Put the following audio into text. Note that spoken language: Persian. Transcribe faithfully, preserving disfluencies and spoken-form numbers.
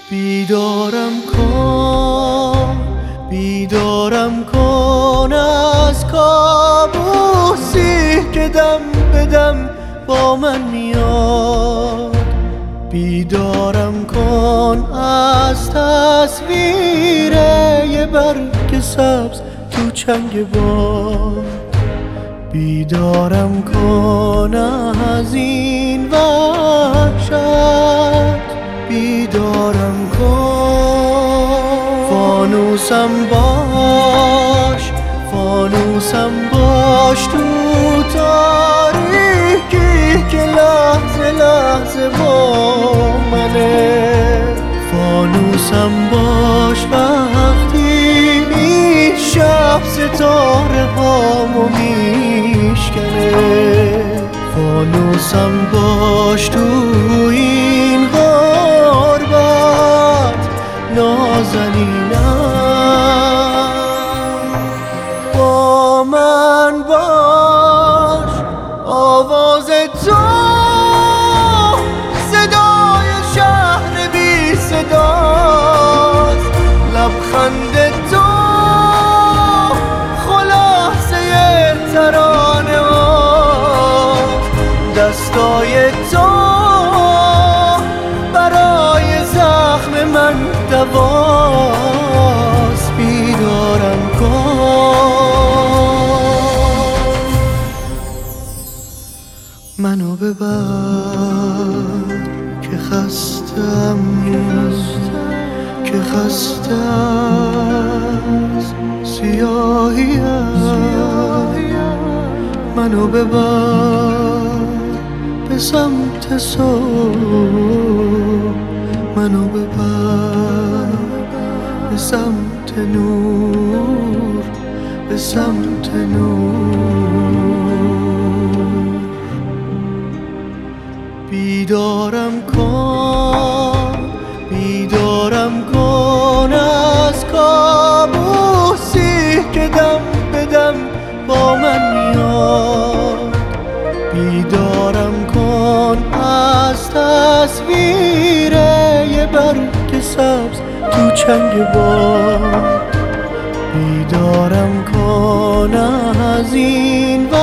بیدارم کن بیدارم کن از کابوسی که دم به دم با من میاد. بیدارم کن از تصویر یه برگ سبز تو چنگ باد. بیدارم کن از این وحشت. بیدارم کن فانوسم باش فانوسم باش تو تاریکی که لحظه لحظه با منه. فانوسم باش وقتی این شب ستاره هامو میشکنه. فانوسم باش تو این غربت نازنینم. با من باش آواز تو صدای شهر بی صداست. لبخند تو خلاصه ترانه هاست. دستای تو برای زخم من دواست. بیدارم کن منو ببر که خستم که خسته از سیاهیم. منو ببر به سمت صبح. منو ببر به سمت نور به سمت نور. بیدارم کن بیدارم کن از کابوسی که دم به دم با من میاد. بیدارم کن از تصویر یه برگ سبز تو چنگ باد. بیدارم کن از این